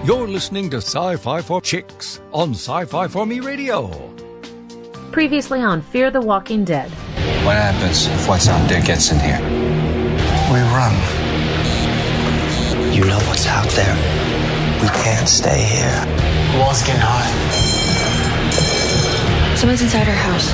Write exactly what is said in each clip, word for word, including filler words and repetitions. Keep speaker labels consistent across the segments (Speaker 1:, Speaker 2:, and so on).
Speaker 1: You're listening to Sci-Fi for Chicks on Sci-Fi for Me Radio.
Speaker 2: Previously on Fear the Walking Dead.
Speaker 3: What happens if what's out there gets in here?
Speaker 4: We run.
Speaker 5: You know what's out there. We can't stay here.
Speaker 4: The wall's getting hot.
Speaker 6: Someone's inside our house.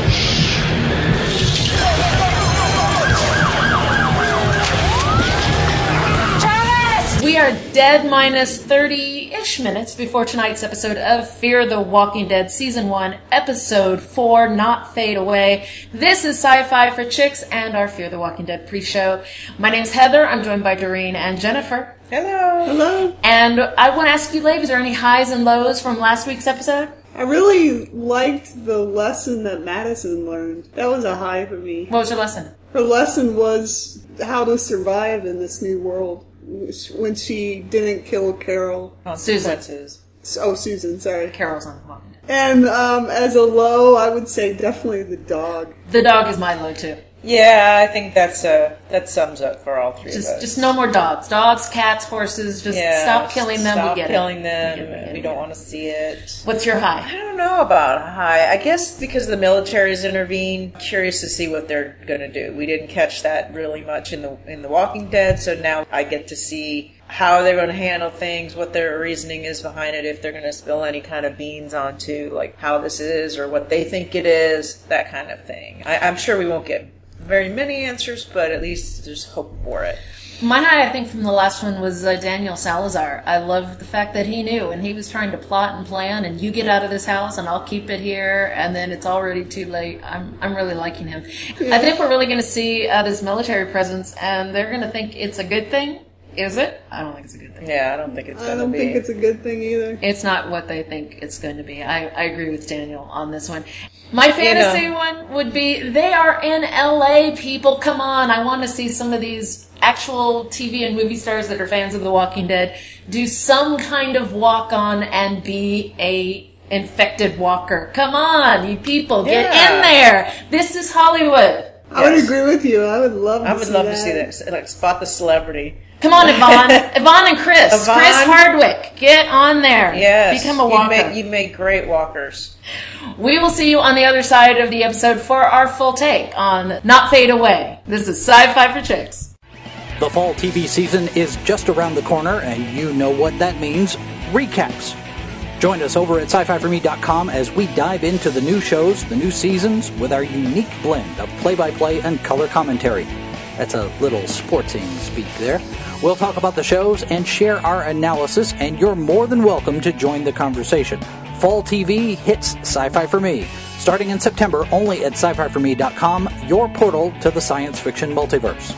Speaker 2: We are dead minus thirty-ish minutes before tonight's episode of Fear the Walking Dead Season one, Episode four, Not Fade Away. This is Sci-Fi for Chicks and our Fear the Walking Dead pre-show. My name's Heather. I'm joined by Doreen and Jennifer.
Speaker 7: Hello.
Speaker 8: Hello.
Speaker 2: And I want to ask you, ladies, are there any highs and lows from last week's episode?
Speaker 8: I really liked the lesson that Madison learned. That was a high for me.
Speaker 2: What was your lesson?
Speaker 8: Her lesson was how to survive in this new world. When she didn't kill Carol.
Speaker 2: Susan.
Speaker 8: Oh, Susan, sorry.
Speaker 2: Carol's on the Walking Dead.
Speaker 8: And um, as a low, I would say definitely the dog.
Speaker 2: The dog is my low, too.
Speaker 7: Yeah, I think that's uh, that sums up for all three
Speaker 2: just,
Speaker 7: of us.
Speaker 2: Just no more dogs. Dogs, cats, horses. Just
Speaker 7: yeah,
Speaker 2: stop killing them.
Speaker 7: Stop
Speaker 2: we get
Speaker 7: killing
Speaker 2: it.
Speaker 7: them.
Speaker 2: We, get it.
Speaker 7: we don't want to see it.
Speaker 2: What's your high?
Speaker 7: I don't know about high. I guess because the military's intervened. Curious to see what they're going to do. We didn't catch that really much in the in the Walking Dead, so now I get to see how they're going to handle things, what their reasoning is behind it, if they're going to spill any kind of beans onto like how this is or what they think it is, that kind of thing. I, I'm sure we won't get very many answers, but at least there's hope for it.
Speaker 2: My high, I think, from the last one was uh, Daniel Salazar. I love the fact that he knew, and he was trying to plot and plan, and you get out of this house, and I'll keep it here, and then it's already too late. I'm I'm really liking him. Yeah. I think we're really going to see uh, this military presence, and they're going to think it's a good thing. Is it? I don't think it's a good thing.
Speaker 7: Yeah, I don't think it's going to be.
Speaker 8: I don't think it's a good thing either.
Speaker 2: It's not what they think it's going to be. I, I agree with Daniel on this one. My fantasy you know. one would be, they are in L A, people. Come on. I want to see some of these actual T V and movie stars that are fans of The Walking Dead do some kind of walk-on and be a infected walker. Come on, you people. Get yeah. in there. This is Hollywood.
Speaker 8: I yes. would agree with you. I would love to
Speaker 7: I would
Speaker 8: see
Speaker 7: love
Speaker 8: that.
Speaker 7: to see that. Like, spot the celebrity.
Speaker 2: Come on, Yvonne. Yvonne and Chris.
Speaker 7: Yvonne.
Speaker 2: Chris Hardwick. Get on there.
Speaker 7: Yes.
Speaker 2: Become a walker.
Speaker 7: You make, you make great walkers.
Speaker 2: We will see you on the other side of the episode for our full take on Not Fade Away. This is Sci-Fi for Chicks.
Speaker 9: The fall T V season is just around the corner, and you know what that means. Recaps. Join us over at sci fi for me dot com as we dive into the new shows, the new seasons, with our unique blend of play-by-play and color commentary. That's a little sportsing speak there. We'll talk about the shows and share our analysis, and you're more than welcome to join the conversation. Fall T V hits Sci-Fi for Me, starting in September only at sci fi for me dot com, your portal to the science fiction multiverse.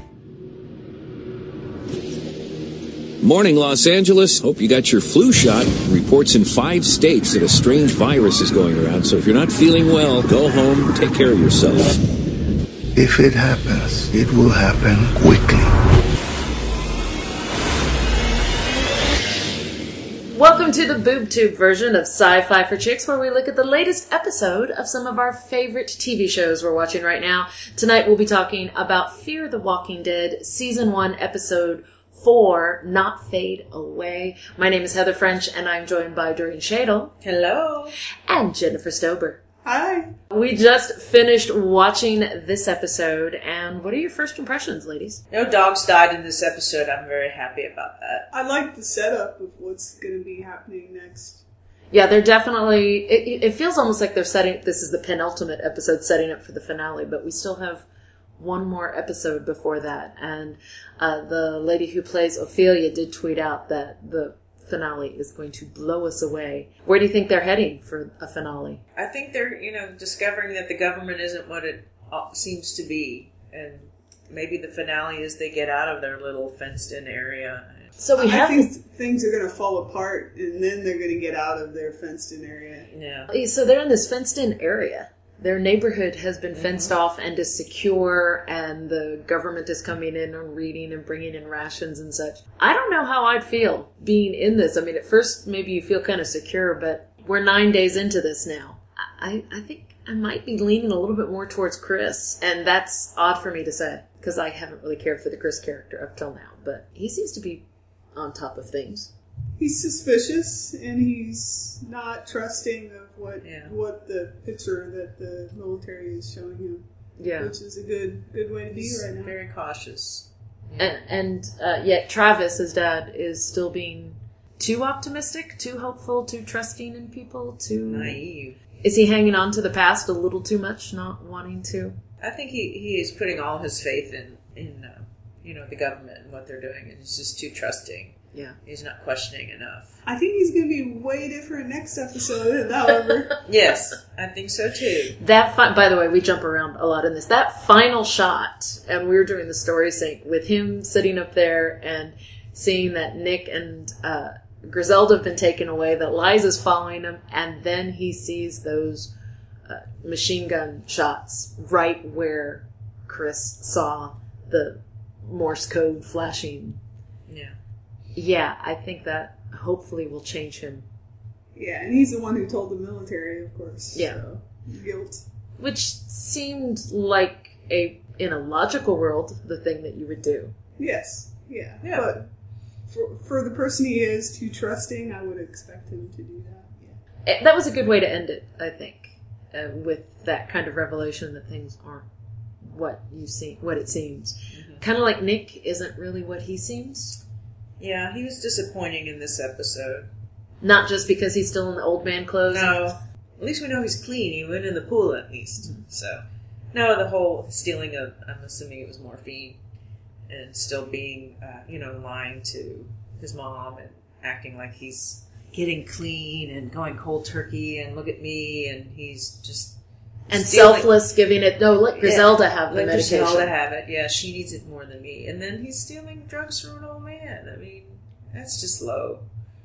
Speaker 10: Morning, Los Angeles. Hope you got your flu shot. Reports in five states that a strange virus is going around, so if you're not feeling well, go home, take care of yourself.
Speaker 4: If it happens, it will happen quickly.
Speaker 2: Welcome to the BoobTube version of Sci-Fi for Chicks, where we look at the latest episode of some of our favorite T V shows we're watching right now. Tonight we'll be talking about Fear the Walking Dead, Season one, Episode four, Not Fade Away. My name is Heather French, and I'm joined by Doreen Shadle.
Speaker 7: Hello.
Speaker 2: And Jennifer Stober.
Speaker 8: Hi.
Speaker 2: We just finished watching this episode, and what are your first impressions, ladies?
Speaker 7: No dogs died in this episode. I'm very happy about that.
Speaker 8: I like the setup of what's going to be happening next.
Speaker 2: Yeah, they're definitely... It, it feels almost like they're setting... This is the penultimate episode setting up for the finale, but we still have one more episode before that. And uh, the lady who plays Ophelia did tweet out that the finale is going to blow us away. Where do you think they're heading for a finale?
Speaker 7: I think they're, you know, discovering that the government isn't what it seems to be. And maybe the finale is they get out of their little fenced-in area.
Speaker 2: So we have
Speaker 8: I think things are going to fall apart, and then they're going to get out of their fenced-in area.
Speaker 2: Yeah. So they're in this fenced-in area. Their neighborhood has been fenced mm-hmm. off and is secure, and the government is coming in and reading and bringing in rations and such. I don't know how I'd feel being in this. I mean, at first, maybe you feel kind of secure, but we're nine days into this now. I, I think I might be leaning a little bit more towards Chris, and that's odd for me to say, because I haven't really cared for the Chris character up till now, but he seems to be on top of things.
Speaker 8: he's suspicious, and he's not trusting of what
Speaker 7: Yeah.
Speaker 8: what the picture that the military is showing him.
Speaker 2: Yeah.
Speaker 8: Which is a good good way to
Speaker 7: He's
Speaker 8: be right now.
Speaker 7: very cautious.
Speaker 2: And, and uh, yet Travis, his dad, is still being too optimistic, too hopeful, too trusting in people, too...
Speaker 7: Naive.
Speaker 2: Is he hanging on to the past a little too much, not wanting to?
Speaker 7: I think he, he is putting all his faith in, in uh, you know, the government and what they're doing, and he's just too trusting.
Speaker 2: Yeah.
Speaker 7: He's not questioning enough.
Speaker 8: I think he's going to be way different next episode, however.
Speaker 7: Yes, I think so too.
Speaker 2: That fi- by the way, we jump around a lot in this. That final shot, and we were doing the story sync with him sitting up there and seeing that Nick and uh, Griselda have been taken away, that Liza's following him, and then he sees those uh, machine gun shots right where Chris saw the Morse code flashing.
Speaker 7: Yeah.
Speaker 2: Yeah, I think that hopefully will change him.
Speaker 8: Yeah, and he's the one who told the military, of course.
Speaker 2: Yeah.
Speaker 8: So, guilt.
Speaker 2: Which seemed like, a in a logical world, the thing that you would do.
Speaker 8: Yes. Yeah.
Speaker 7: Yeah.
Speaker 8: But for, for the person he is, too trusting, I would expect him to do that. Yeah.
Speaker 2: That was a good way to end it, I think, uh, with that kind of revelation that things aren't what you see, what it seems. Mm-hmm. Kind of like Nick isn't really what he seems.
Speaker 7: Yeah, he was disappointing in this episode.
Speaker 2: Not just because he's still in the old man clothes.
Speaker 7: No. At least we know he's clean. He went in the pool at least. Mm-hmm. So, no, the whole stealing of, I'm assuming it was morphine, and still being, uh, you know, lying to his mom and acting like he's getting clean and going cold turkey and look at me, and he's just...
Speaker 2: And
Speaker 7: stealing.
Speaker 2: selfless, giving it, no, let Griselda yeah, have the
Speaker 7: let
Speaker 2: medication.
Speaker 7: Let Griselda have it, yeah, she needs it more than me. And then he's stealing drugs from an old man. I mean, that's just low.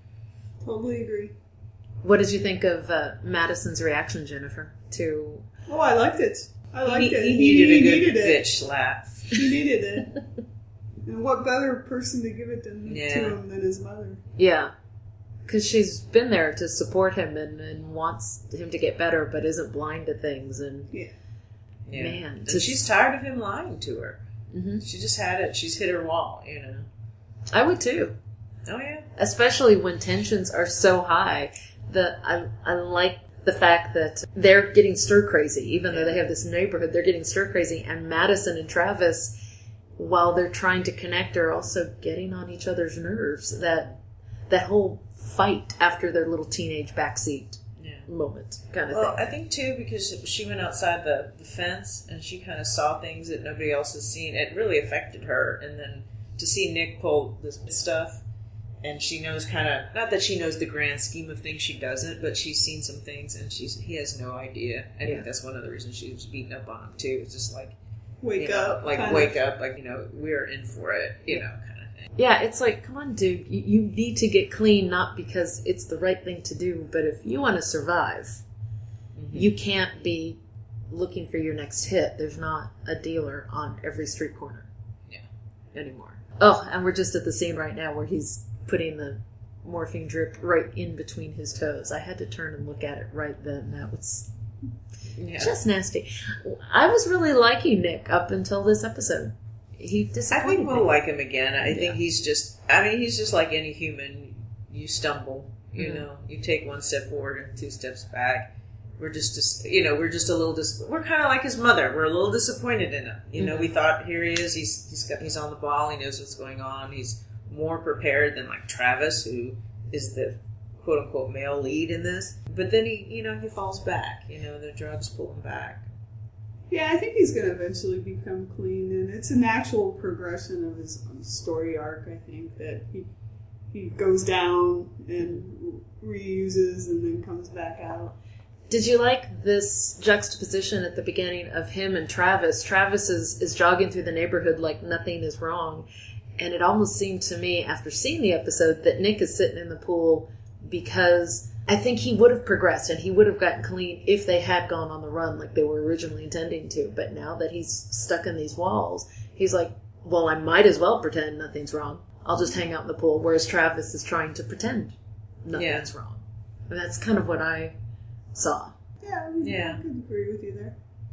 Speaker 8: Totally agree.
Speaker 2: What did you think of uh, Madison's reaction, Jennifer, to...
Speaker 8: Oh, I liked it. I liked
Speaker 7: he,
Speaker 8: it.
Speaker 7: He needed
Speaker 8: he
Speaker 7: a good
Speaker 8: needed
Speaker 7: bitch slap.
Speaker 8: He needed it. And what better person to give it than,
Speaker 7: yeah.
Speaker 8: to him than his mother?
Speaker 2: Yeah. Because she's been there to support him and, and wants him to get better, but isn't blind to things. And
Speaker 8: yeah,
Speaker 7: yeah.
Speaker 2: man,
Speaker 7: and
Speaker 2: just,
Speaker 7: she's tired of him lying to her.
Speaker 2: Mm-hmm.
Speaker 7: She just had it. She's hit her wall, you know.
Speaker 2: I would too.
Speaker 7: Oh yeah.
Speaker 2: Especially when tensions are so high. The I I like the fact that they're getting stir crazy, even yeah. though they have this neighborhood. They're getting stir crazy, and Madison and Travis, while they're trying to connect, are also getting on each other's nerves. That that whole fight after their little teenage backseat yeah. moment kind of
Speaker 7: well,
Speaker 2: thing.
Speaker 7: Well, I think too because she went outside the, the fence and she kind of saw things that nobody else has seen. It really affected her, and then to see Nick pull this stuff, and she knows kind of not that she knows the grand scheme of things. She doesn't, but she's seen some things, and she's he has no idea. I yeah. think that's one of the reasons she was beating up on him too. It's just like
Speaker 8: wake
Speaker 7: you know,
Speaker 8: up,
Speaker 7: like wake of. up, like you know we're in for it, you yeah. know.
Speaker 2: Yeah, it's like, come on, dude, you, you need to get clean, not because it's the right thing to do, but if you want to survive, mm-hmm. you can't be looking for your next hit. There's not a dealer on every street corner
Speaker 7: yeah.
Speaker 2: anymore. Oh, and we're just at the scene right now where he's putting the morphine drip right in between his toes. I had to turn and look at it right then. That was yeah. just nasty. I was really liking Nick up until this episode. He disappointed
Speaker 7: I think we'll
Speaker 2: me.
Speaker 7: like him again. I
Speaker 2: yeah.
Speaker 7: think he's just, I mean, he's just like any human. You stumble, you
Speaker 2: mm-hmm.
Speaker 7: know, you take one step forward and two steps back. We're just, just you know, we're just a little, dis- we're kind of like his mother. We're a little disappointed in him. You know, mm-hmm. we thought, here he is, he's he's got, he's on the ball, he knows what's going on, he's more prepared than like Travis, who is the quote unquote male lead in this. But then he, you know, he falls back, you know, the drugs pull him back.
Speaker 8: Yeah, I think he's going to eventually become clean, and it's a natural progression of his story arc, I think, that he he goes down and reuses and then comes back out.
Speaker 2: Did you like this juxtaposition at the beginning of him and Travis? Travis is, is jogging through the neighborhood like nothing is wrong, and it almost seemed to me, after seeing the episode, that Nick is sitting in the pool because I think he would have progressed and he would have gotten clean if they had gone on the run like they were originally intending to. But now that he's stuck in these walls, he's like, well, I might as well pretend nothing's wrong. I'll just hang out in the pool. Whereas Travis is trying to pretend nothing's yeah. wrong. And that's kind of what I saw.
Speaker 8: Yeah, I, mean,
Speaker 7: yeah.
Speaker 8: I could agree with you there.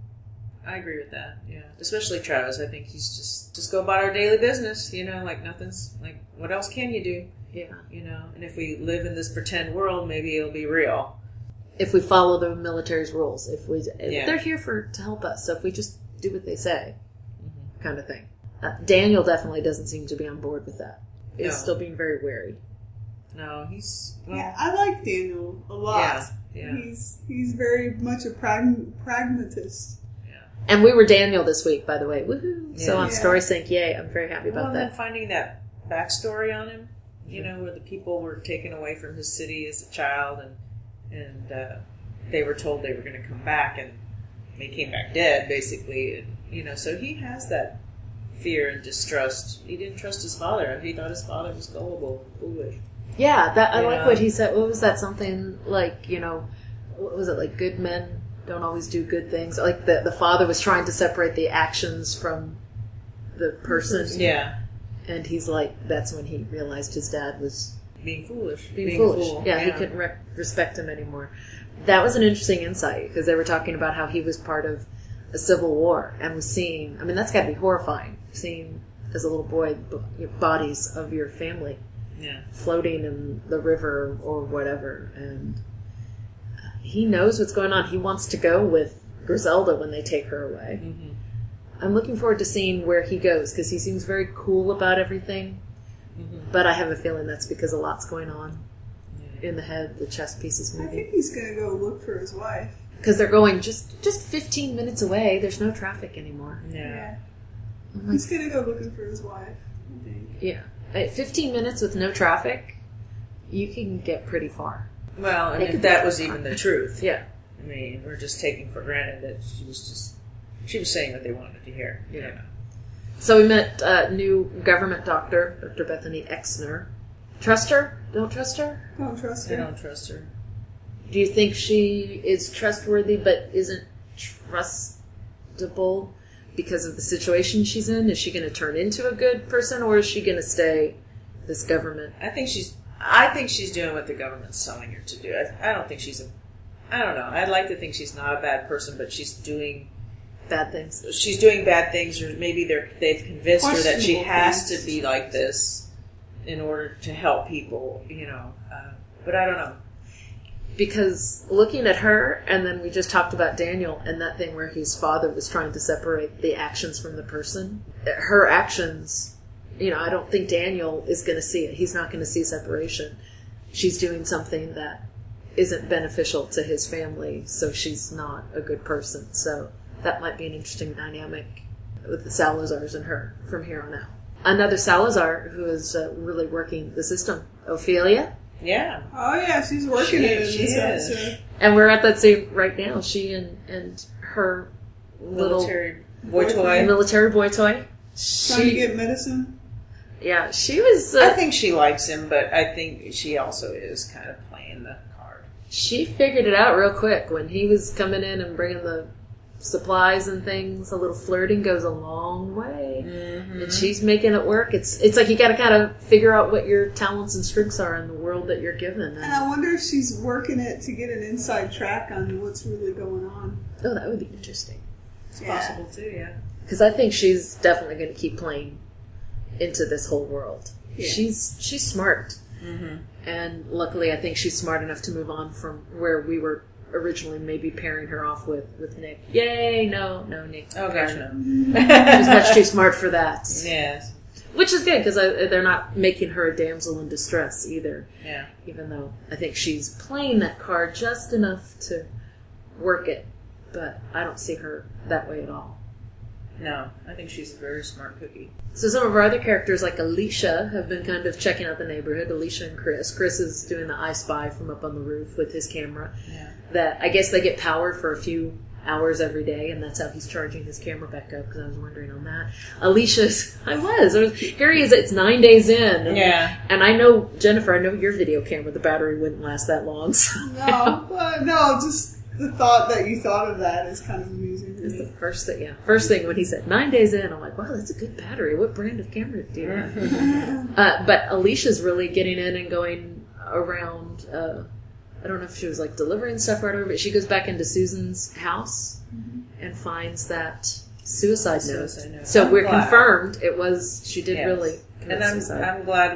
Speaker 7: I agree with that, yeah. Especially Travis. I think he's just, just go about our daily business, you know, like nothing's, like, what else can you do?
Speaker 2: Yeah.
Speaker 7: You know, and if we live in this pretend world, maybe it'll be real.
Speaker 2: If we follow the military's rules, if we, if
Speaker 7: Yeah.
Speaker 2: they're here for to help us, so if we just do what they say, mm-hmm. kind of thing. Uh, Daniel definitely doesn't seem to be on board with that. He's
Speaker 7: No.
Speaker 2: still being very wary.
Speaker 7: No, he's well,
Speaker 8: Yeah, I like Daniel a lot.
Speaker 7: Yeah, yeah.
Speaker 8: He's he's very much a prag- pragmatist.
Speaker 2: And we were Daniel this week, by the way. Woohoo!
Speaker 7: Yeah.
Speaker 2: So on
Speaker 8: Yeah.
Speaker 2: Story Sync, yay! I'm very happy
Speaker 7: Well,
Speaker 2: about
Speaker 7: and then
Speaker 2: that.
Speaker 7: finding that backstory on him, you know, where the people were taken away from his city as a child, and and uh, they were told they were going to come back, and they came back dead, basically. And, you know, so he has that fear and distrust. He didn't trust his father. He thought his father was gullible, foolish.
Speaker 2: Yeah, that I
Speaker 7: You
Speaker 2: like
Speaker 7: know?
Speaker 2: what he said. What was that? Something like, you know, what was it like? Good men don't always do good things. Like the the father was trying to separate the actions from the person.
Speaker 7: Yeah,
Speaker 2: And he's like, that's when he realized his dad was
Speaker 7: being foolish,
Speaker 2: being,
Speaker 7: being
Speaker 2: foolish.
Speaker 7: a fool.
Speaker 2: Yeah, he couldn't re- respect him anymore. That was an interesting insight because they were talking about how he was part of a civil war and was seeing. I mean, that's got to be horrifying. Seeing as a little boy b- bodies of your family
Speaker 7: Yeah,
Speaker 2: floating in the river or whatever, and he knows what's going on. He wants to go with Griselda when they take her away.
Speaker 7: mm-hmm.
Speaker 2: I'm looking forward to seeing where he goes because he seems very cool about everything.
Speaker 7: Mm-hmm.
Speaker 2: But I have a feeling that's because a lot's going on in the head. The chess pieces
Speaker 8: I think
Speaker 2: moving
Speaker 8: he's gonna go look for his wife.
Speaker 2: because they're going just just fifteen minutes away. There's no traffic anymore.
Speaker 7: yeah.
Speaker 2: I'm like,
Speaker 8: He's gonna go looking for his wife, I think.
Speaker 2: yeah, at fifteen minutes with no traffic, you can get pretty far.
Speaker 7: Well, and
Speaker 2: They
Speaker 7: if
Speaker 2: could
Speaker 7: that
Speaker 2: be-
Speaker 7: was even the truth.
Speaker 2: Yeah.
Speaker 7: I mean, we're just taking for granted that she was just she was saying what they wanted to hear.
Speaker 2: Yeah.
Speaker 7: You know?
Speaker 2: So we met uh, new government doctor, Doctor Bethany Exner. Trust her? Don't trust her?
Speaker 8: Don't trust
Speaker 7: I
Speaker 8: her.
Speaker 7: don't trust her.
Speaker 2: Do you think she is trustworthy but isn't trustable because of the situation she's in? Is she going to turn into a good person or is she going to stay this government?
Speaker 7: I think she's. I think she's doing what the government's telling her to do. I, I don't think she's a. I don't know. I'd like to think she's not a bad person, but she's doing.
Speaker 2: Bad things.
Speaker 7: She's doing bad things, or maybe they're they've convinced her that she
Speaker 8: Questionable
Speaker 7: has
Speaker 8: things.
Speaker 7: to be like this in order to help people. You know, uh, but I don't know.
Speaker 2: Because looking at her, and then we just talked about Daniel and that thing where his father was trying to separate the actions from the person. Her actions, you know, I don't think Daniel is going to see it. He's not going to see separation. She's doing something that isn't beneficial to his family, so she's not a good person. So that might be an interesting dynamic with the Salazars and her from here on out. Another Salazar who is uh, really working the system, Ophelia.
Speaker 7: Yeah.
Speaker 8: Oh yeah, she's working
Speaker 7: She-
Speaker 8: it in
Speaker 7: she
Speaker 8: this
Speaker 7: is.
Speaker 8: episode.
Speaker 2: And we're at that scene right now. She and, and her little
Speaker 7: Military boy
Speaker 8: boyfriend.
Speaker 7: toy.
Speaker 2: military boy toy.
Speaker 8: Trying to
Speaker 2: She,
Speaker 8: get medicine.
Speaker 2: yeah, she was. Uh,
Speaker 7: I think she likes him, but I think she also is kind of playing the card.
Speaker 2: she figured it out real quick when he was coming in and bringing the supplies and things. A little flirting goes a long way,
Speaker 7: Mm-hmm.
Speaker 2: and she's making it work. It's it's like you got to kind of figure out what your talents and strengths are in the world that you're given.
Speaker 8: And
Speaker 2: And,
Speaker 8: I wonder if she's working it to get an inside track on what's really going on.
Speaker 2: oh, that would be interesting
Speaker 7: It's
Speaker 8: Yeah.
Speaker 7: possible too, yeah.
Speaker 2: because I think she's definitely going to keep playing into this whole world.
Speaker 8: Yeah.
Speaker 2: She's she's smart.
Speaker 7: Mm-hmm.
Speaker 2: And luckily, I think she's smart enough to move on from where we were originally maybe pairing her off with, with Nick. Yay! No, no, Nick.
Speaker 7: Oh gosh, no.
Speaker 2: She's much too smart for that.
Speaker 7: Yes.
Speaker 2: Which is good, because they're not making her a damsel in distress either.
Speaker 7: Yeah.
Speaker 2: Even though I think she's playing that card just enough to work it. But I don't see her that way at all.
Speaker 7: No, I think she's a very smart cookie.
Speaker 2: So some of our other characters, like Alicia, have been kind of checking out the neighborhood. Alicia and Chris. Chris is doing the I Spy from up on the roof with his camera.
Speaker 7: Yeah.
Speaker 2: That I guess they get power for a few hours every day, and that's how he's charging his camera back up, because I was wondering on that. Alicia's, I was. I was here he is, it's nine days in. And,
Speaker 7: Yeah.
Speaker 2: And I know, Jennifer, I know your video camera, the battery wouldn't last that long. So.
Speaker 8: No, uh, no, just the thought that you thought of that is kind of amusing to
Speaker 2: It's the
Speaker 8: me.
Speaker 2: first thing, yeah. First thing when he said nine days in, I'm like, wow, that's a good battery. What brand of camera do you have? uh, but Alicia's really getting in and going around. Uh, I don't know if she was like delivering stuff right over, but she goes back into Susan's house
Speaker 8: Mm-hmm.
Speaker 2: and finds that suicide note.
Speaker 7: Suicide note.
Speaker 2: So
Speaker 7: I'm
Speaker 2: we're
Speaker 7: glad.
Speaker 2: confirmed it was she did
Speaker 7: Yes.
Speaker 2: really commit
Speaker 7: And I'm
Speaker 2: suicide.
Speaker 7: I'm glad we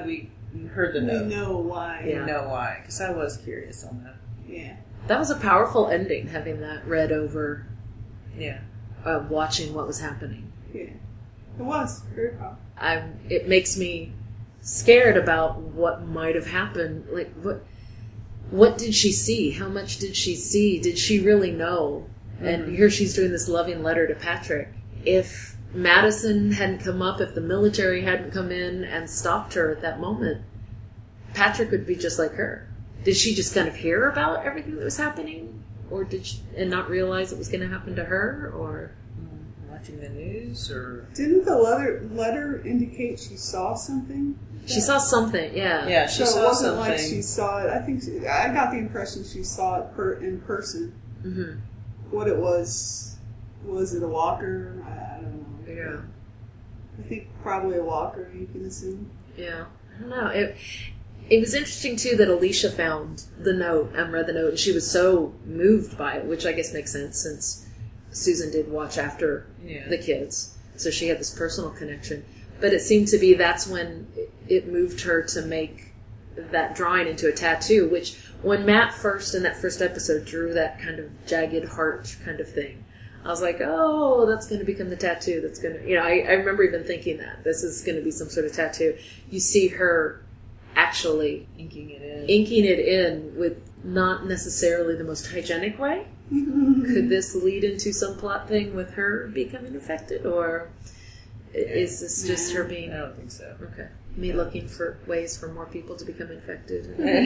Speaker 7: you heard the
Speaker 8: we
Speaker 7: note.
Speaker 8: know why.
Speaker 7: You know why. Because I was curious on that.
Speaker 8: Yeah.
Speaker 2: That was a powerful ending, having that read over.
Speaker 7: Yeah.
Speaker 2: Uh, watching what was happening.
Speaker 8: Yeah. It was very powerful.
Speaker 2: I, it makes me scared about what might have happened. Like, what what did she see? How much did she see? Did she really know? Mm-hmm. And here she's doing this loving letter to Patrick. If Madison hadn't come up, if the military hadn't come in and stopped her at that moment, Patrick would be just like her. Did she just kind of hear about everything that was happening? Or did she, and not realize it was going to happen to her? Or
Speaker 7: watching the news? Or
Speaker 8: didn't the letter letter indicate she saw something?
Speaker 2: She yeah. saw something, yeah.
Speaker 7: Yeah, she
Speaker 8: so
Speaker 7: saw
Speaker 8: it wasn't
Speaker 7: something.
Speaker 8: like she saw it. I think she, I got the impression she saw it per, in person.
Speaker 2: Mm-hmm.
Speaker 8: What it was, was it a walker? I, I don't know.
Speaker 2: Yeah.
Speaker 8: I think probably a walker, you can assume.
Speaker 2: Yeah. I don't know. It, It was interesting, too, that Alicia found the note and read the note, and she was so moved by it, which I guess makes sense since Susan did watch after yeah. the kids. So she had this personal connection. But it seemed to be that's when it moved her to make that drawing into a tattoo, which when Matt first, in that first episode, drew that kind of jagged heart kind of thing, I was like, oh, that's going to become the tattoo. That's going to, you know, I, I remember even thinking that. This is going to be some sort of tattoo. You see her actually
Speaker 7: inking it in.
Speaker 2: Inking it in with not necessarily the most hygienic way. Could this lead into some plot thing with her becoming infected, or yeah. is this just her being?
Speaker 7: I don't think so.
Speaker 2: Okay, me yeah. looking for ways for more people to become infected.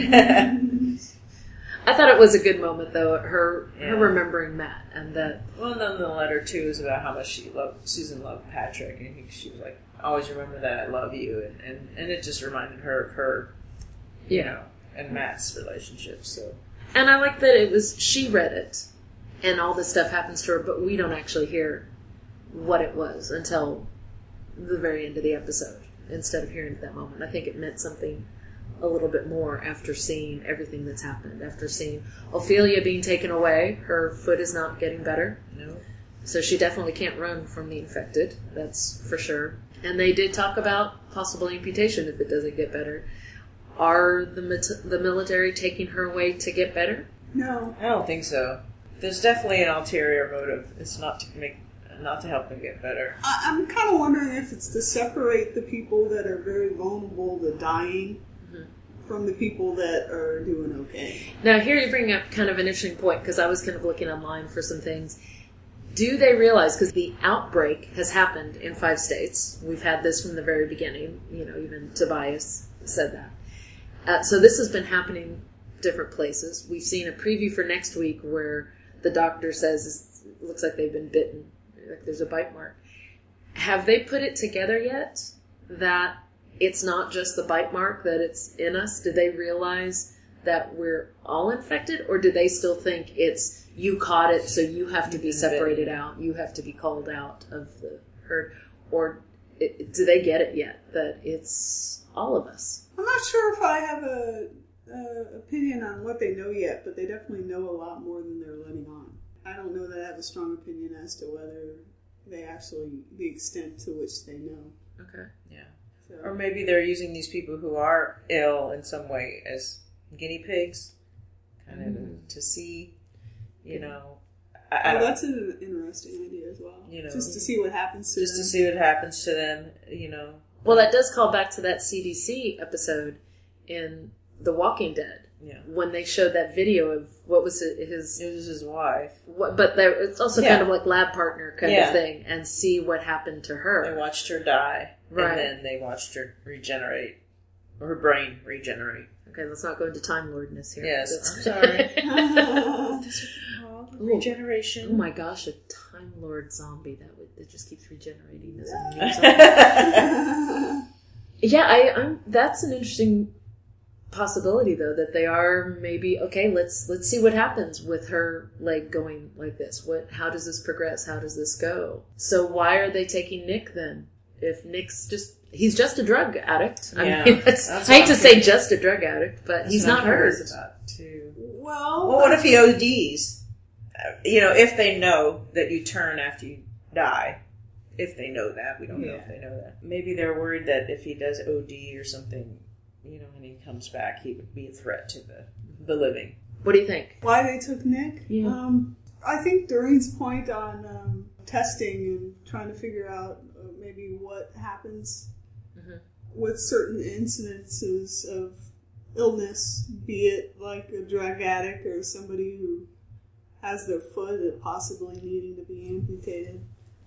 Speaker 2: I thought it was a good moment, though. Her yeah. her remembering Matt and that.
Speaker 7: Well, and then the letter too is about how much she loved Susan loved Patrick, and I think she was like, always remember that I love you, and, and, and it just reminded her of her, you yeah. know, and Matt's relationship. So,
Speaker 2: and I like that it was she read it, and all this stuff happens to her, but we don't actually hear what it was until the very end of the episode. Instead of hearing it at that moment, I think it meant something a little bit more after seeing everything that's happened. After seeing Ophelia being taken away, her foot is not getting better.
Speaker 7: No, so
Speaker 2: she definitely can't run from the infected. That's for sure. And they did talk about possible amputation if it doesn't get better. Are the the military taking her away to get better?
Speaker 8: No,
Speaker 7: I don't think so. There's definitely an ulterior motive. It's not to make, not to help them get better.
Speaker 8: I, I'm kind of wondering if it's to separate the people that are very vulnerable to dying mm-hmm. from the people that are doing okay.
Speaker 2: Now, here you bring up kind of an interesting point, because I was kind of looking online for some things. Do they realize, because the outbreak has happened in five states. We've had this from the very beginning. You know, even Tobias said that. Uh, so this has been happening different places. We've seen a preview for next week where the doctor says it looks like they've been bitten. Like there's a bite mark. Have they put it together yet that it's not just the bite mark, that it's in us? Did they realize that we're all infected, or do they still think it's you caught it, so you have to be separated out, you have to be called out of the herd? Or it, do they get it yet, that it's all of us?
Speaker 8: I'm not sure if I have a, a opinion on what they know yet, but they definitely know a lot more than they're letting on. I don't know that I have a strong opinion as to whether they actually, the extent to which they know.
Speaker 2: Okay.
Speaker 7: Yeah. So. Or maybe they're using these people who are ill in some way as guinea pigs, kind of mm. to see, you know. I, I
Speaker 8: well, that's an interesting idea as well.
Speaker 7: You know,
Speaker 8: just to see what happens to
Speaker 7: just
Speaker 8: them.
Speaker 7: Just to see what happens to them, you know.
Speaker 2: Well, that does call back to that C D C episode in The Walking Dead.
Speaker 7: Yeah.
Speaker 2: When they showed that video of, what was it, his...
Speaker 7: It was his wife.
Speaker 2: What, but there, it's also yeah. kind of like lab partner kind
Speaker 7: yeah.
Speaker 2: of thing, and see what happened to her.
Speaker 7: They watched her die,
Speaker 2: right.
Speaker 7: and then they watched her regenerate, or her brain regenerate.
Speaker 2: Okay, let's not go into Time Lordness here.
Speaker 7: Yes, I'm sorry. That's what regeneration.
Speaker 2: Oh my gosh, a Time Lord zombie that would that just keeps regenerating as a new zombie. Yeah, I, I'm. That's an interesting possibility, though, that they are maybe okay. Let's let's see what happens with her leg going like this. What? How does this progress? How does this go? So why are they taking Nick then? If Nick's just he's just a drug addict. I
Speaker 7: yeah,
Speaker 2: mean, that's, that's I hate to say just a drug addict, but he's not hurt.
Speaker 7: About too.
Speaker 8: Well,
Speaker 7: well, what if he O Ds? You know, if they know that you turn after you die. If they know that. We don't
Speaker 8: yeah.
Speaker 7: know if they know that. Maybe they're worried that if he does O D or something, you know, when he comes back, he would be a threat to the the living.
Speaker 2: What do you think?
Speaker 8: Why they took Nick?
Speaker 2: Yeah.
Speaker 8: Um, I think Doreen's point on um, testing and trying to figure out uh, maybe what happens mm-hmm. with certain incidences of illness, be it like a drug addict or somebody who has their foot possibly needing to be amputated.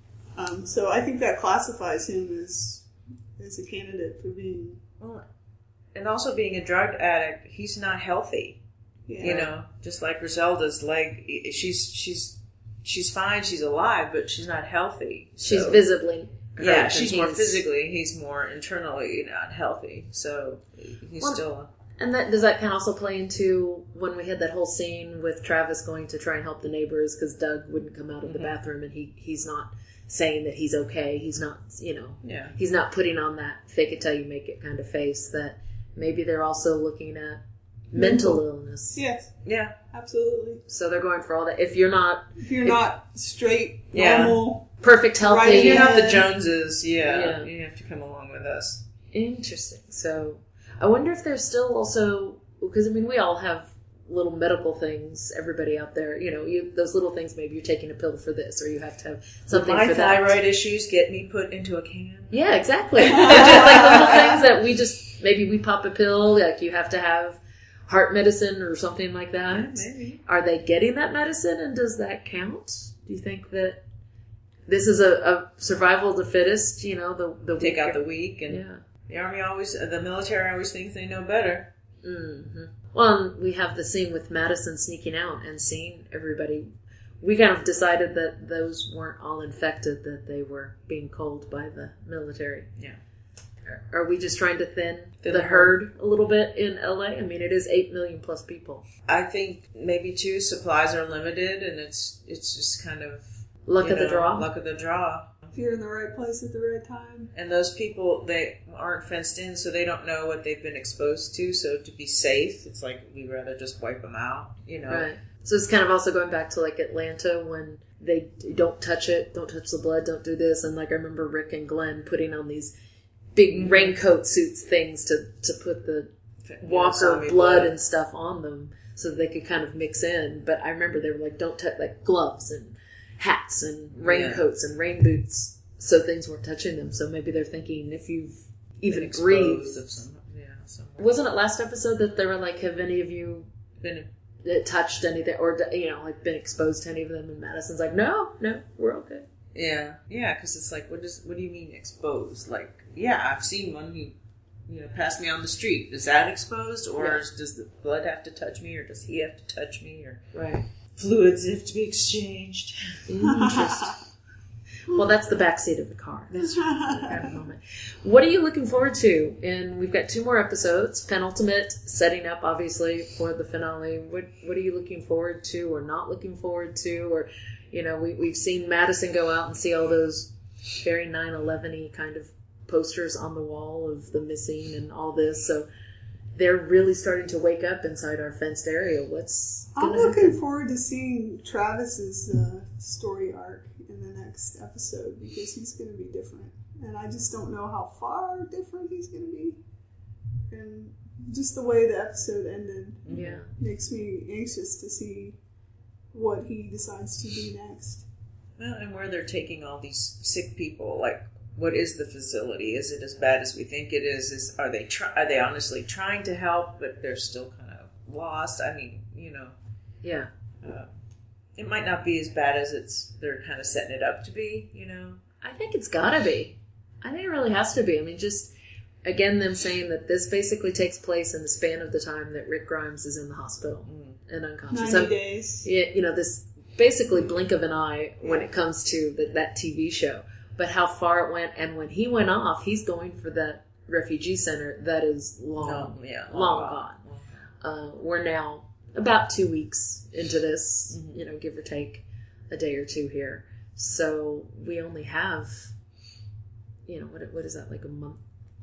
Speaker 8: Um, so I think that classifies him as as a candidate for being...
Speaker 7: Well, and also being a drug addict, he's not healthy. Yeah. You know, just like Griselda's leg, she's she's she's fine, she's alive, but she's not healthy.
Speaker 2: She's
Speaker 7: so,
Speaker 2: visibly hurt.
Speaker 7: Yeah, she's more physically, he's more internally not healthy. So he's well, still...
Speaker 2: And that does that kind of also play into when we had that whole scene with Travis going to try and help the neighbors because Doug wouldn't come out of the mm-hmm. bathroom and he, he's not saying that he's okay. He's not, you know,
Speaker 7: yeah.
Speaker 2: he's not putting on that fake it till you make it kind of face that maybe they're also looking at mental, mental illness.
Speaker 8: Yes.
Speaker 7: Yeah.
Speaker 8: Absolutely.
Speaker 2: So they're going for all that. If you're not...
Speaker 8: If you're if, not straight, yeah. normal...
Speaker 2: Perfect, healthy...
Speaker 7: Right, if you're not the Joneses, yeah, yeah, you have to come along with us.
Speaker 2: Interesting. So... I wonder if there's still also, because I mean, we all have little medical things, everybody out there, you know, you, those little things, maybe you're taking a pill for this, or you have to have something
Speaker 7: my
Speaker 2: for that.
Speaker 7: My thyroid issues get me put into a can.
Speaker 2: Yeah, exactly. Just like the little things that we just, maybe we pop a pill, like you have to have heart medicine or something like that.
Speaker 7: Yeah, maybe.
Speaker 2: Are they getting that medicine, and does that count? Do you think that this is a, a survival of the fittest, you know, the, the
Speaker 7: Take
Speaker 2: weak
Speaker 7: out the weak and...
Speaker 2: Yeah.
Speaker 7: The army always, the military always thinks they know better.
Speaker 2: Mm-hmm. Well, we have the scene with Madison sneaking out and seeing everybody. We kind of decided that those weren't all infected, that they were being culled by the military.
Speaker 7: Yeah.
Speaker 2: Are we just trying to thin,
Speaker 7: thin
Speaker 2: the herd a little bit in L A? I mean, it is eight million plus people.
Speaker 7: I think maybe too, supplies are limited, and it's it's just kind of
Speaker 2: luck of
Speaker 7: know,
Speaker 2: the draw.
Speaker 7: Luck of the draw.
Speaker 8: If you're in the right place at the right time.
Speaker 7: And those people, they aren't fenced in, so they don't know what they've been exposed to. So to be safe, it's like we'd rather just wipe them out, you know.
Speaker 2: Right. So it's kind of also going back to like Atlanta when they don't touch it, don't touch the blood, don't do this. And like I remember Rick and Glenn putting on these big mm-hmm. raincoat suits things to, to put the Walker blood, blood and stuff on them so that they could kind of mix in. But I remember they were like, don't touch, like gloves and hats and raincoats yeah. and rain boots, so things weren't touching them. So maybe they're thinking if you've even breathed.
Speaker 7: Some, yeah,
Speaker 2: wasn't it last episode that they were like, have any of you
Speaker 7: been
Speaker 2: touched anything or, you know, like been exposed to any of them? And Madison's like, no, no, we're okay.
Speaker 7: Yeah, yeah, because it's like, what does what do you mean exposed? Like, yeah, I've seen one who, you know, passed me on the street. Is that exposed, or yeah. does the blood have to touch me, or does he have to touch me, or
Speaker 2: right?
Speaker 7: Fluids have to be exchanged.
Speaker 2: Interesting. Well, that's the backseat of the car. That's right. Moment. What are you looking forward to? And we've got two more episodes. Penultimate, setting up, obviously, for the finale. What What are you looking forward to or not looking forward to? Or, you know, we, we've seen Madison go out and see all those very nine eleven-y kind of posters on the wall of the missing and all this. So they're really starting to wake up inside our fenced area. What's
Speaker 8: I'm looking happen? forward to seeing Travis's uh, story arc in the next episode because he's going to be different. And I just don't know how far different he's going to be. And just the way the episode ended
Speaker 2: yeah.
Speaker 8: makes me anxious to see what he decides to do next.
Speaker 7: Well, and where they're taking all these sick people, like, what is the facility? Is it as bad as we think it is? Is are they try, are they honestly trying to help, but they're still kind of lost? I mean, you know,
Speaker 2: yeah,
Speaker 7: uh, it might not be as bad as it's they're kind of setting it up to be. You know,
Speaker 2: I think it's gotta be. I think it really has to be. I mean, just again, them saying that this basically takes place in the span of the time that Rick Grimes is in the hospital mm. and unconscious.
Speaker 8: Ninety so, days.
Speaker 2: Yeah, you know, this basically blink of an eye when it comes to the, that T V show. But how far it went, and when he went off, he's going for that refugee center that is long,
Speaker 7: no, yeah, long,
Speaker 2: long
Speaker 7: gone.
Speaker 2: gone. Uh, we're now about two weeks into this, mm-hmm. you know, give or take a day or two here. So we only have, you know, what what is that, like a month,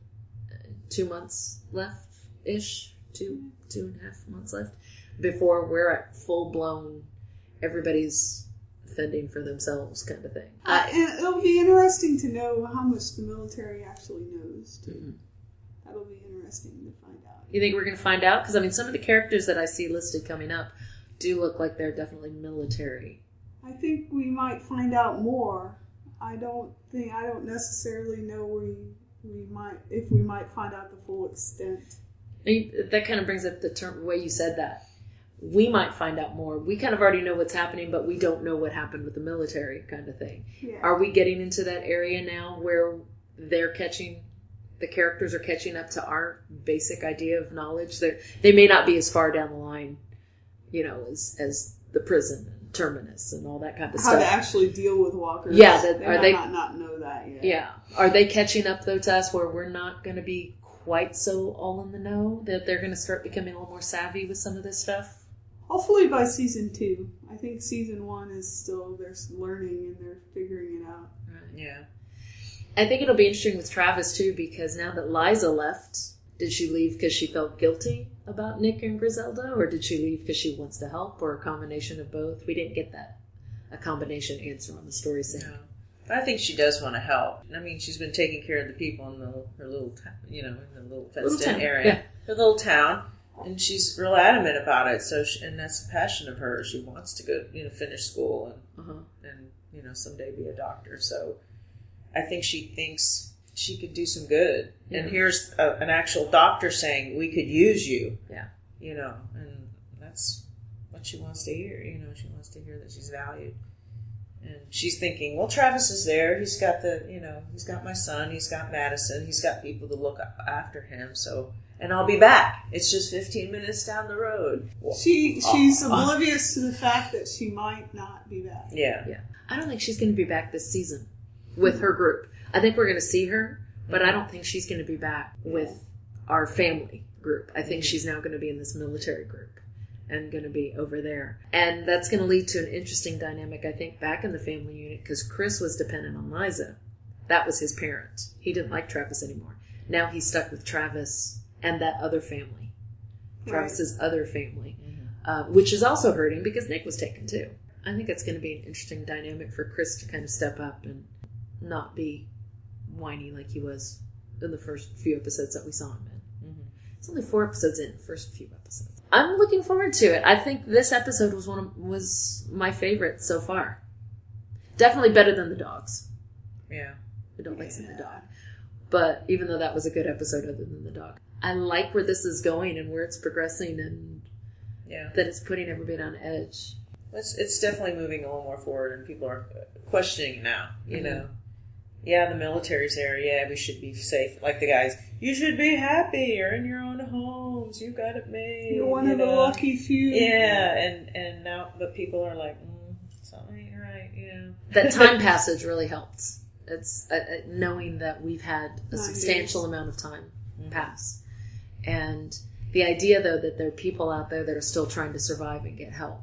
Speaker 2: two months left-ish, two, two and a half months left, before we're at full-blown, everybody's fending for themselves kind of thing.
Speaker 8: Uh, and it'll be interesting to know how much the military actually knows, too. Mm-hmm. That'll be interesting to find out.
Speaker 2: You think we're going to find out? Because, I mean, some of the characters that I see listed coming up do look like they're definitely military.
Speaker 8: I think we might find out more. I don't think, I don't necessarily know we, we might, if we might find out the full extent.
Speaker 2: And that kind of brings up the term, way you said that. We might find out more. We kind of already know what's happening, but we don't know what happened with the military kind of thing.
Speaker 8: Yeah.
Speaker 2: Are we getting into that area now where they're catching, the characters are catching up to our basic idea of knowledge? They're, they may not be as far down the line, you know, as, as the prison and Terminus and all that kind of
Speaker 8: How
Speaker 2: stuff.
Speaker 8: to actually deal with walkers.
Speaker 2: Yeah. That,
Speaker 8: they
Speaker 2: are
Speaker 8: might
Speaker 2: they
Speaker 8: not, not know that yet.
Speaker 2: Yeah. Are they catching up, though, to us where we're not going to be quite so all in the know, that they're going to start becoming a little more savvy with some of this stuff?
Speaker 8: Hopefully by season two. I think season one is still, they're learning and they're figuring it out.
Speaker 2: Right.
Speaker 7: Yeah.
Speaker 2: I think it'll be interesting with Travis, too, because now that Liza left, did she leave because she felt guilty about Nick and Griselda, or did she leave because she wants to help, or a combination of both? We didn't get that, a combination answer on the story scene.
Speaker 7: No. I think she does want to help. I mean, she's been taking care of the people in the, her little, ta- you know, in the little fenced-in area,
Speaker 2: yeah.
Speaker 7: her little town, and she's real adamant about it. So, she, and that's a passion of hers. She wants to go, you know, finish school and
Speaker 2: Uh-huh.
Speaker 7: and you know someday be a doctor. So, I think she thinks she could do some good.
Speaker 2: Yeah.
Speaker 7: And here's a, an actual doctor saying, "We could use you."
Speaker 2: Yeah,
Speaker 7: you know, and that's what she wants to hear. You know, she wants to hear that she's valued. And she's thinking, well, Travis is there. He's got the, you know, he's got my son. He's got Madison. He's got people to look after him. So, and I'll be back. It's just fifteen minutes down the road.
Speaker 8: She She's oh. oblivious to the fact that she might not be back.
Speaker 7: Yeah.
Speaker 2: Yeah. I don't think she's going to be back this season with her group. I think we're going to see her, but mm-hmm. I don't think she's going to be back with our family group. I think mm-hmm. she's now going to be in this military group and going to be over there. And that's going to lead to an interesting dynamic, I think, back in the family unit, because Chris was dependent on Liza. That was his parent. He didn't like Travis anymore. Now he's stuck with Travis and that other family. Right. Travis's other family, mm-hmm. uh, which is also hurting because Nick was taken too. I think it's going to be an interesting dynamic for Chris to kind of step up and not be whiny like he was in the first few episodes that we saw him in. Mm-hmm. It's only four episodes in, first few episodes. I'm looking forward to it. I think this episode was one of, was my favorite so far. Definitely better than the dogs.
Speaker 7: Yeah.
Speaker 2: I don't like seeing
Speaker 8: yeah.
Speaker 2: the dog. But even though that was a good episode other than the dog. I like where this is going and where it's progressing and
Speaker 7: yeah.
Speaker 2: that it's putting everybody on edge.
Speaker 7: It's, it's definitely moving a little more forward and people are questioning now, you mm-hmm. know. Yeah, the military's there. Yeah, we should be safe. Like the guys, you should be happy. You're in your own homes. You got it made.
Speaker 8: You're one
Speaker 7: you
Speaker 8: of
Speaker 7: know?
Speaker 8: the lucky few.
Speaker 7: Yeah, and, and now, but people are like, mm, something ain't right, you know.
Speaker 2: That time passage really helps. It's uh, uh, knowing that we've had a substantial
Speaker 8: years.
Speaker 2: amount of time
Speaker 7: mm-hmm.
Speaker 2: pass. And the idea, though, that there are people out there that are still trying to survive and get help.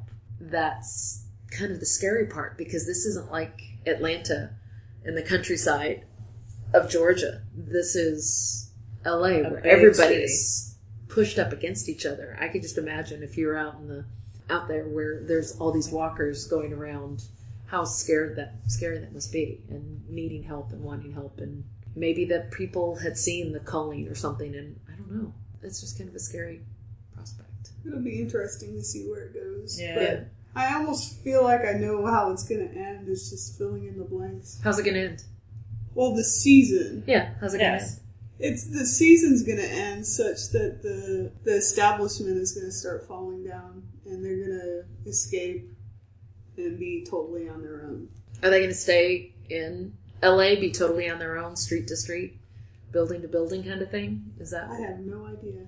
Speaker 2: That's kind of the scary part, because this isn't like Atlanta in the countryside of Georgia. This is L A,
Speaker 7: A
Speaker 2: where
Speaker 7: big
Speaker 2: everybody's pushed up against each other. I could just imagine if you were out in the out there where there's all these walkers going around, how scared that scary that must be, and needing help and wanting help, and maybe that people had seen the culling or something, and I don't know. It's just kind of a scary prospect.
Speaker 8: It'll be interesting to see where it goes.
Speaker 7: Yeah.
Speaker 8: But I almost feel like I know how it's going to end. It's just filling in the blanks.
Speaker 2: How's it going to end?
Speaker 8: Well, the season.
Speaker 2: Yeah, how's it going to
Speaker 7: Yes.
Speaker 2: end?
Speaker 8: It's the season's going to end such that the the establishment is going to start falling down, and they're going to escape and be totally on their own.
Speaker 2: Are they going to stay in L A, be totally on their own, street to street, building to building kind of thing? Is that?
Speaker 8: I have no idea.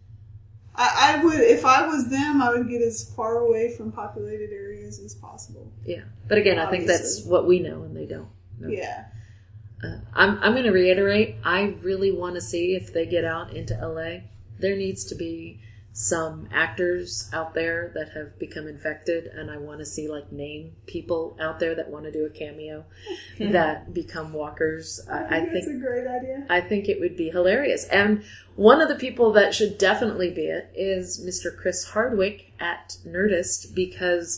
Speaker 8: I, I would, if I was them, I would get as far away from populated areas as possible.
Speaker 2: Yeah, but again, I think that's
Speaker 8: Obviously.
Speaker 2: what we know, and they don't. No.
Speaker 8: Yeah.
Speaker 2: Uh, I'm I'm going to reiterate. I really want to see if they get out into L A. There needs to be some actors out there that have become infected, and I want to see like name people out there that want to do a cameo that become walkers.
Speaker 8: I think,
Speaker 2: I, I
Speaker 8: that's
Speaker 2: think
Speaker 8: a great idea.
Speaker 2: I think it would be hilarious. And one of the people that should definitely be it is Mister Chris Hardwick at Nerdist, because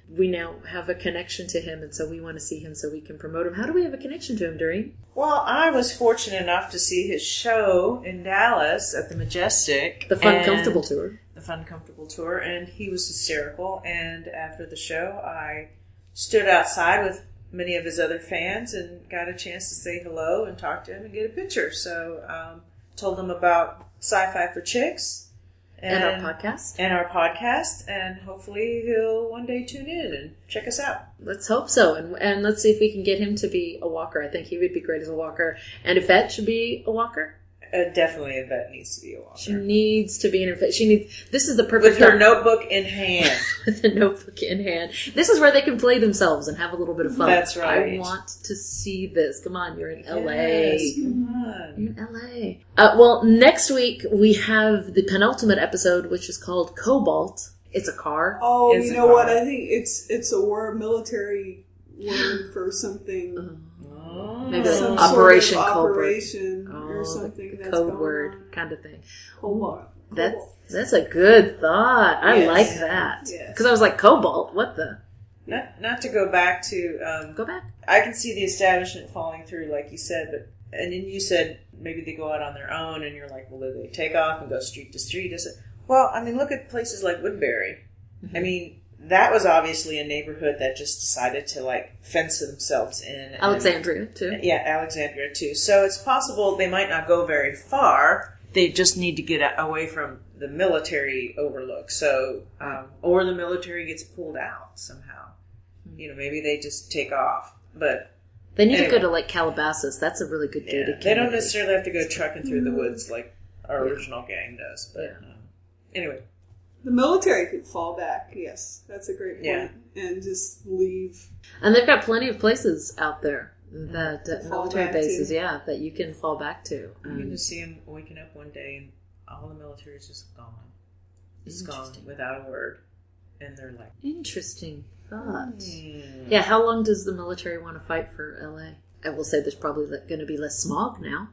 Speaker 2: we now have a connection to him, and so we want to see him so we can promote him. How do we have a connection to him, Doreen?
Speaker 7: Well, I was fortunate enough to see his show in Dallas at the Majestic.
Speaker 2: The Fun Comfortable Tour.
Speaker 7: The Fun Comfortable Tour, and he was hysterical. And after the show, I stood outside with many of his other fans and got a chance to say hello and talk to him and get a picture. So um, told him about Sci-Fi for Chicks.
Speaker 2: And, and our podcast.
Speaker 7: And our podcast. And hopefully he'll one day tune in and check us out.
Speaker 2: Let's hope so. And and let's see if we can get him to be a walker. I think he would be great as a walker. And Yvette should be a walker.
Speaker 7: Uh, definitely Yvette needs to be a walker.
Speaker 2: She needs to be an Yvette. She needs, this is the perfect
Speaker 7: With her
Speaker 2: time.
Speaker 7: notebook in hand.
Speaker 2: With the notebook in hand. This is where they can play themselves and have a little bit of fun.
Speaker 7: That's right.
Speaker 2: I want to see this. Come on, you're in L A.
Speaker 7: Yes, come on.
Speaker 2: You're in L A. Uh, well, next week we have the penultimate episode, which is called Cobalt. It's a car.
Speaker 8: Oh,
Speaker 7: It's
Speaker 8: you
Speaker 7: a
Speaker 8: know
Speaker 7: car.
Speaker 8: what? I think it's it's a word, military word for something.
Speaker 2: Uh,
Speaker 7: Oh.
Speaker 2: Maybe
Speaker 8: some
Speaker 2: Operation
Speaker 8: sort of
Speaker 2: Cobalt.
Speaker 8: operation
Speaker 2: Oh,
Speaker 8: or something
Speaker 2: the
Speaker 8: that's
Speaker 2: code
Speaker 8: going
Speaker 2: word
Speaker 8: on.
Speaker 2: kind of thing.
Speaker 8: Cobalt.
Speaker 2: That's
Speaker 8: Cobalt.
Speaker 2: that's a good thought. I
Speaker 7: Yes.
Speaker 2: like that.
Speaker 8: Yes.
Speaker 2: Because I was like, Cobalt? What the?
Speaker 7: Not, not to go back to... Um,
Speaker 2: Go back.
Speaker 7: I can see the establishment falling through, like you said, but and then you said maybe they go out on their own, and you're like, well, do they take off and go street to street? Is it? Well, I mean, look at places like Woodbury. Mm-hmm. I mean, that was obviously a neighborhood that just decided to like fence themselves in.
Speaker 2: Alexandria, too.
Speaker 7: And, yeah, Alexandria too. So it's possible they might not go very far. They just need to get away from the military overlook. So, um, or the military gets pulled out somehow. You know, maybe they just take off, but.
Speaker 2: They need
Speaker 7: Anyway.
Speaker 2: to go to, like, Calabasas. That's a really good
Speaker 7: Yeah,
Speaker 2: gated
Speaker 7: they don't
Speaker 2: community.
Speaker 7: necessarily have to go trucking through the woods like our original gang does. But
Speaker 2: Yeah.
Speaker 7: um, anyway,
Speaker 8: The military could fall back. Yes, that's a great point.
Speaker 7: Yeah.
Speaker 8: And just leave.
Speaker 2: And they've got plenty of places out there, that uh,
Speaker 8: fall
Speaker 2: military
Speaker 8: back
Speaker 2: bases,
Speaker 8: to.
Speaker 2: yeah, that you can fall back to.
Speaker 7: you
Speaker 2: Um,
Speaker 7: can just see them waking up one day and all the military is just gone. It's gone
Speaker 2: Interesting.
Speaker 7: without a word. And they're like,
Speaker 2: Interesting thought.
Speaker 7: hmm.
Speaker 2: Yeah, how long does the military want to fight for L A? I will say there's probably going to be less smog now.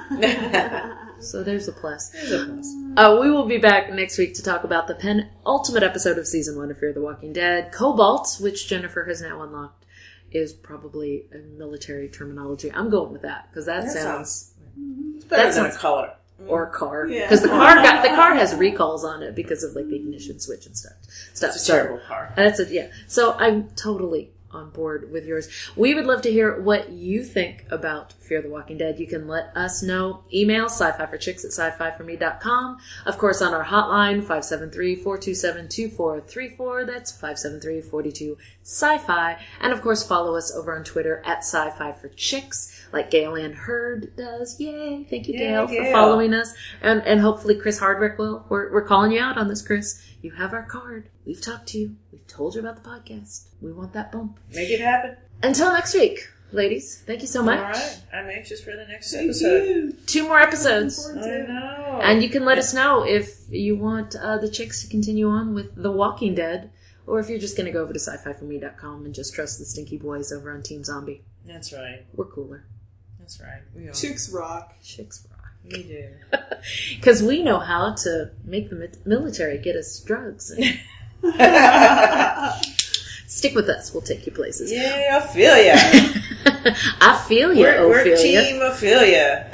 Speaker 2: So there's a plus.
Speaker 7: There's a plus.
Speaker 2: Uh, we will be back next week to talk about the penultimate episode of Season one of Fear the Walking Dead. Cobalt, which Jennifer has now unlocked, is probably a military terminology. I'm going with that, because that,
Speaker 7: That
Speaker 2: sounds...
Speaker 7: It's better
Speaker 2: that
Speaker 7: than
Speaker 2: sounds-
Speaker 7: a color.
Speaker 2: Or car.
Speaker 8: Yeah.
Speaker 2: Because the car got, the car has recalls on it because of like the ignition switch and stuff. stuff.
Speaker 7: It's a
Speaker 2: So-
Speaker 7: terrible car.
Speaker 2: And that's it, yeah. So I'm totally on board with yours. We would love to hear what you think about Fear the Walking Dead. You can let us know. Email sci-fi for chicks at sci-fi for me dot com. Of course, on our hotline, five seven three, four two seven, two four three four. That's five seven three, four two, sci-fi. And of course, follow us over on Twitter at sci-fi for chicks, like Gail Ann Hurd does. Yay. Thank you,
Speaker 7: Yay,
Speaker 2: Gail, for
Speaker 7: Gail.
Speaker 2: following us. And, and hopefully Chris Hardwick will. We're, we're calling you out on this, Chris. You have our card. We've talked to you. We've told you about the podcast. We want that bump.
Speaker 7: Make it happen.
Speaker 2: Until next week, ladies, thank you so much.
Speaker 7: All right. I'm anxious for the next
Speaker 8: Thank
Speaker 7: episode.
Speaker 8: you.
Speaker 2: Two more episodes.
Speaker 7: I know.
Speaker 2: And you can let us know if you want uh, the chicks to continue on with The Walking Dead, or if you're just going to go over to sci fi for me dot com and just trust the stinky boys over on Team Zombie.
Speaker 7: That's right.
Speaker 2: We're cooler.
Speaker 7: That's right. We are.
Speaker 8: Chicks rock.
Speaker 2: Chicks rock.
Speaker 7: We do.
Speaker 2: Because we know how to make the mi- military get us drugs. Stick with us. We'll take you places.
Speaker 7: Yeah, I feel ya.
Speaker 2: I feel you,
Speaker 7: We're, we're
Speaker 2: Ophelia.
Speaker 7: Team Ophelia.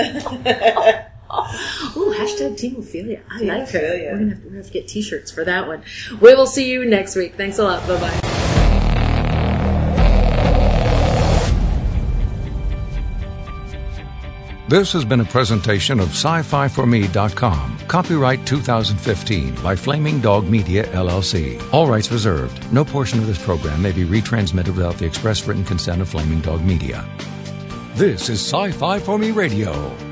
Speaker 2: Ooh, hashtag Team Ophelia. I
Speaker 7: Team
Speaker 2: like her.
Speaker 7: Ophelia.
Speaker 2: We're gonna, have, we're gonna have to get t-shirts for that one. We will see you next week. Thanks a lot. Bye-bye.
Speaker 1: This has been a presentation of sci fi for me dot com. Copyright two thousand fifteen by Flaming Dog Media, L L C. All rights reserved. No portion of this program may be retransmitted without the express written consent of Flaming Dog Media. This is Sci-Fi for Me Radio.